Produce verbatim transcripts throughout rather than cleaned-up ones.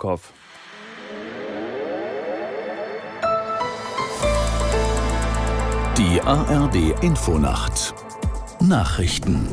Volkow. Die A R D-Infonacht Nachrichten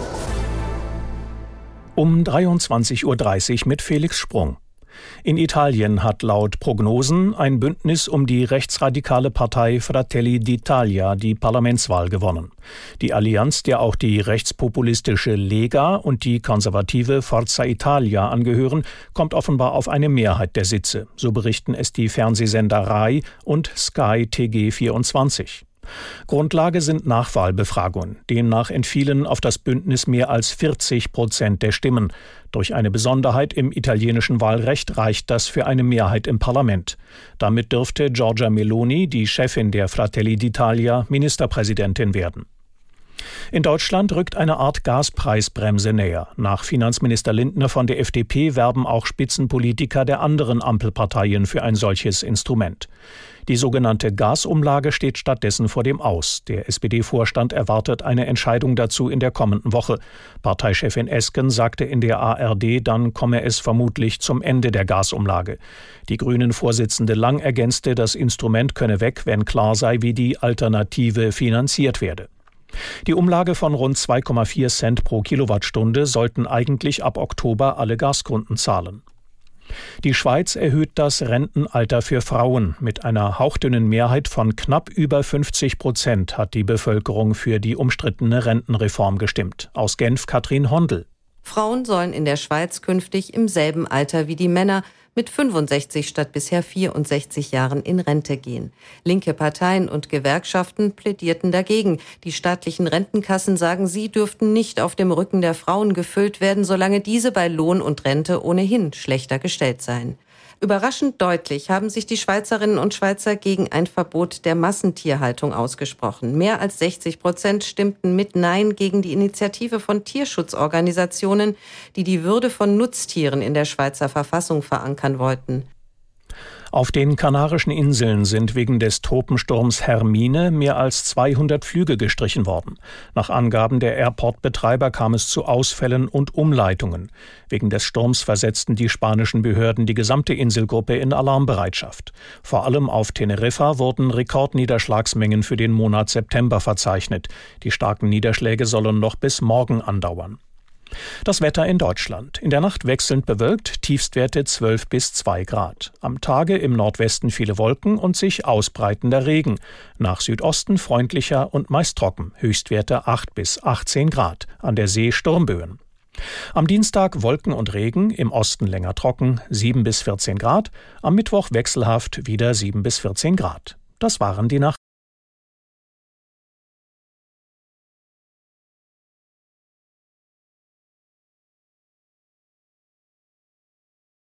um dreiundzwanzig Uhr dreißig mit Felix Sprung. In Italien hat laut Prognosen ein Bündnis um die rechtsradikale Partei Fratelli d'Italia die Parlamentswahl gewonnen. Die Allianz, der auch die rechtspopulistische Lega und die konservative Forza Italia angehören, kommt offenbar auf eine Mehrheit der Sitze. So berichten es die Fernsehsender Rai und Sky T G vierundzwanzig. Grundlage sind Nachwahlbefragungen. Demnach entfielen auf das Bündnis mehr als vierzig Prozent der Stimmen. Durch eine Besonderheit im italienischen Wahlrecht reicht das für eine Mehrheit im Parlament. Damit dürfte Giorgia Meloni, die Chefin der Fratelli d'Italia, Ministerpräsidentin werden. In Deutschland rückt eine Art Gaspreisbremse näher. Nach Finanzminister Lindner von der F D P werben auch Spitzenpolitiker der anderen Ampelparteien für ein solches Instrument. Die sogenannte Gasumlage steht stattdessen vor dem Aus. Der S P D-Vorstand erwartet eine Entscheidung dazu in der kommenden Woche. Parteichefin Esken sagte in der A R D, dann komme es vermutlich zum Ende der Gasumlage. Die Grünen-Vorsitzende Lang ergänzte, das Instrument könne weg, wenn klar sei, wie die Alternative finanziert werde. Die Umlage von rund zwei Komma vier Cent pro Kilowattstunde sollten eigentlich ab Oktober alle Gaskunden zahlen. Die Schweiz erhöht das Rentenalter für Frauen. Mit einer hauchdünnen Mehrheit von knapp über fünfzig Prozent hat die Bevölkerung für die umstrittene Rentenreform gestimmt. Aus Genf Katrin Hondel. Frauen sollen in der Schweiz künftig im selben Alter wie die Männer mit fünfundsechzig statt bisher vierundsechzig Jahren in Rente gehen. Linke Parteien und Gewerkschaften plädierten dagegen. Die staatlichen Rentenkassen, sagen sie, dürften nicht auf dem Rücken der Frauen gefüllt werden, solange diese bei Lohn und Rente ohnehin schlechter gestellt seien. Überraschend deutlich haben sich die Schweizerinnen und Schweizer gegen ein Verbot der Massentierhaltung ausgesprochen. Mehr als sechzig Prozent stimmten mit Nein gegen die Initiative von Tierschutzorganisationen, die die Würde von Nutztieren in der Schweizer Verfassung verankern wollten. Auf den Kanarischen Inseln sind wegen des Tropensturms Hermine mehr als zweihundert Flüge gestrichen worden. Nach Angaben der Airport-Betreiber kam es zu Ausfällen und Umleitungen. Wegen des Sturms versetzten die spanischen Behörden die gesamte Inselgruppe in Alarmbereitschaft. Vor allem auf Teneriffa wurden Rekordniederschlagsmengen für den Monat September verzeichnet. Die starken Niederschläge sollen noch bis morgen andauern. Das Wetter in Deutschland. In der Nacht wechselnd bewölkt, Tiefstwerte zwölf bis zwei Grad. Am Tage im Nordwesten viele Wolken und sich ausbreitender Regen. Nach Südosten freundlicher und meist trocken. Höchstwerte acht bis achtzehn Grad. An der See Sturmböen. Am Dienstag Wolken und Regen, im Osten länger trocken, sieben bis vierzehn Grad. Am Mittwoch wechselhaft, wieder sieben bis vierzehn Grad. Das waren die Nachrichten.